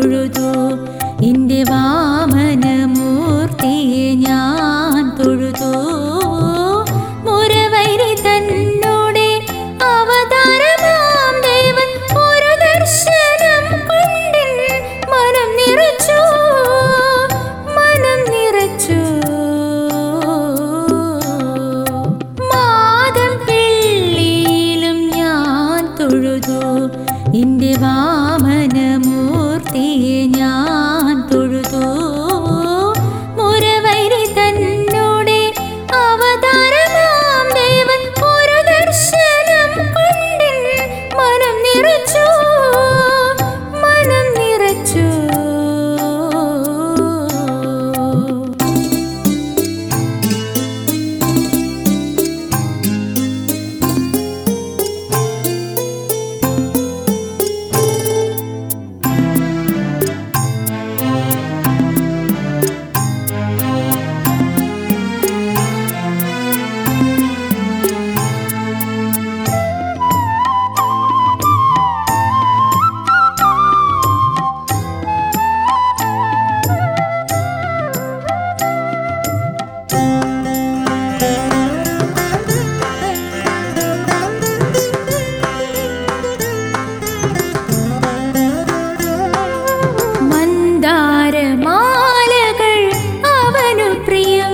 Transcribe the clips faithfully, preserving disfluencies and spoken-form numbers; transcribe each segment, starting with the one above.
തൊഴുതു എൻ്റെ വാമനമൂർത്തിയെ ഞാൻ തൊഴുതു മുരവൈരി തന്നോടെ അവതാരമാം ദേവൻ ഒരു ദർശനം കൊണ്ടിൻ മനം നിറച്ചു മനം നിറച്ചു മാതം പിള്ളിയിലും ഞാൻ തൊഴുതു എൻ്റെ വാമനമൂർത്തിയെ ഞാൻ തൊഴുതു മുരവൈരി തന്നോടെ അവതാരമാം ദേവൻ ഒരു ദർശനം കൊണ്ടിൻ മനം നിറച്ചു മനം നിറച്ചു മാലകൾ അവനു പ്രിയം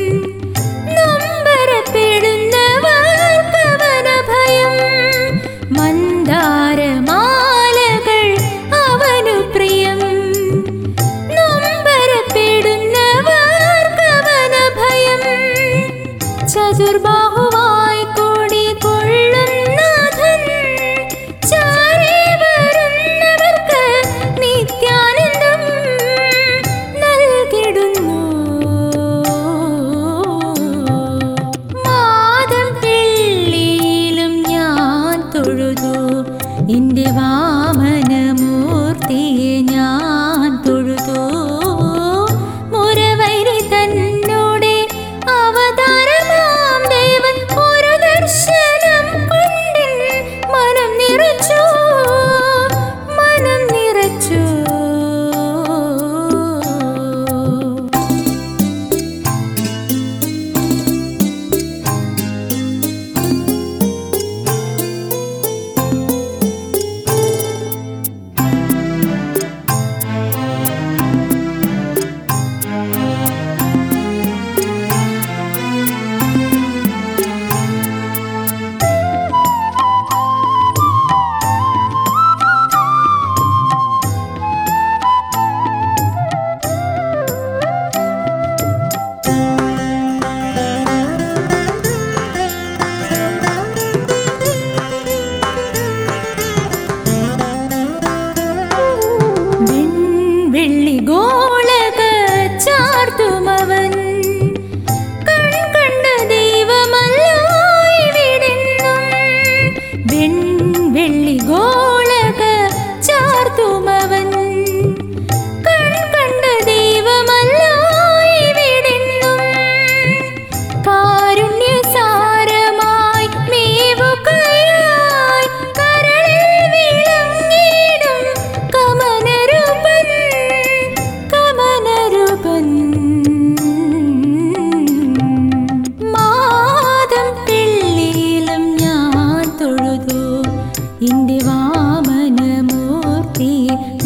നൊമ്പരപ്പെടുന്നവർക്കവന ഭയം മന്ദാരമാലകൾ അവനു പ്രിയം നൊമ്പരപ്പെടുന്നവർക്കവന ഭയം ചതുർബാഹുവായി കൊടി കൊള്ളുന്നാഥൻ ചാരേ വരുന്നവർക്ക് നിത്യാനന്ദം മാതം പിള്ളിയിലും ഞാൻ തൊഴുതു എൻ്റെ വാമനമൂർത്തിയെ ഞാൻ തൊഴുതു മുരവൈരി തന്നോടെ അവതാരമാം ദേവൻ ഒരു ദർശനം കൊണ്ടിൻ മനം നിറച്ചു മനം നിറച്ചു വെള്ളിഗോളക ചാർത്തുമവൻ കൺകണ്ട ദൈവമല്ലോ ഇവിടെന്നും വെള്ളിഗോളക ചാർത്തുമവൻ കൺകണ്ട ദൈവമല്ലോ ഇവിടെന്നും കാരുണ്യസാരമായി മേവുകയായി കരളിൽ വിളങ്ങിടും കമനരൂപൻ മാതം പിള്ളിയിലും ഞാൻ തൊഴുതു എൻ്റെ വാമനമൂർത്തിയെ